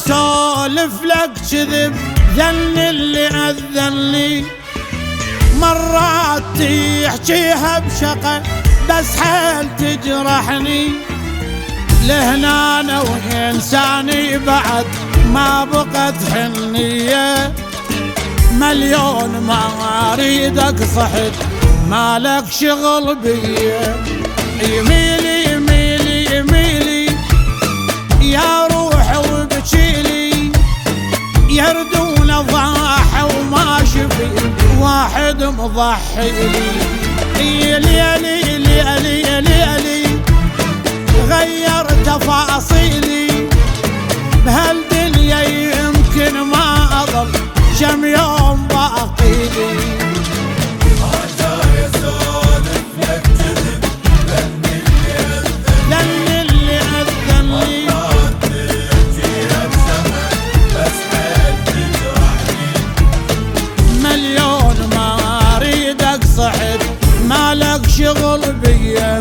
اسولف لك كذب ذن اللي اذن لي، مرات تحكيها بشقة بس حيل تجرحني، لهنا انا وانساني بعد ما بقت حنية، مليون ما اريدك صحت مالك شغل بيا، يميلي يميلي يميلي يا روح وبكيلي، يردون ضاحى وما شفي واحد مضحي لي، ليلي ليلي ليلي غير تفاصيلي، بهالدنيا يمكن ما اضل كم يوم باقي لي. مالك شغل بيا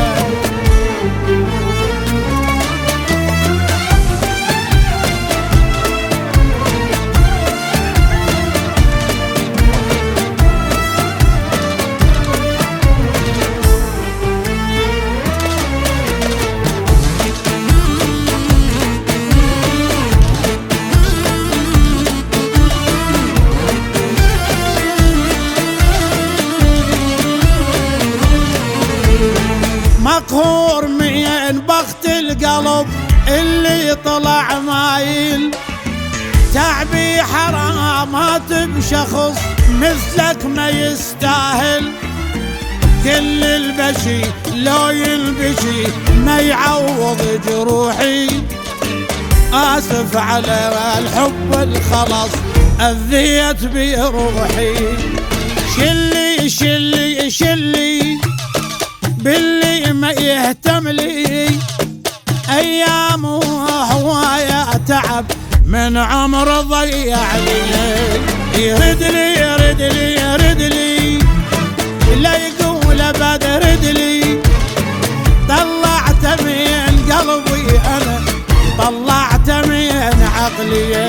مقهور من بخت القلب اللي طلع مايل، تعبي حرامات بشخص مثلك ما يستاهل، كل البشي لو ينبشي ما يعوض جروحي، آسف على الحب الخلص أذيت بروحي، شلي شلي شلي باللي ما يهتم لي، ايام وهوايا تعب من عمر ضيع لي، يرد لي يرد لي يرد لي لا يقول ابد رد لي، طلعت من قلبي انا طلعت من عقلي،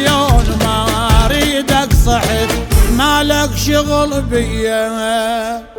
مالك شغل بيا.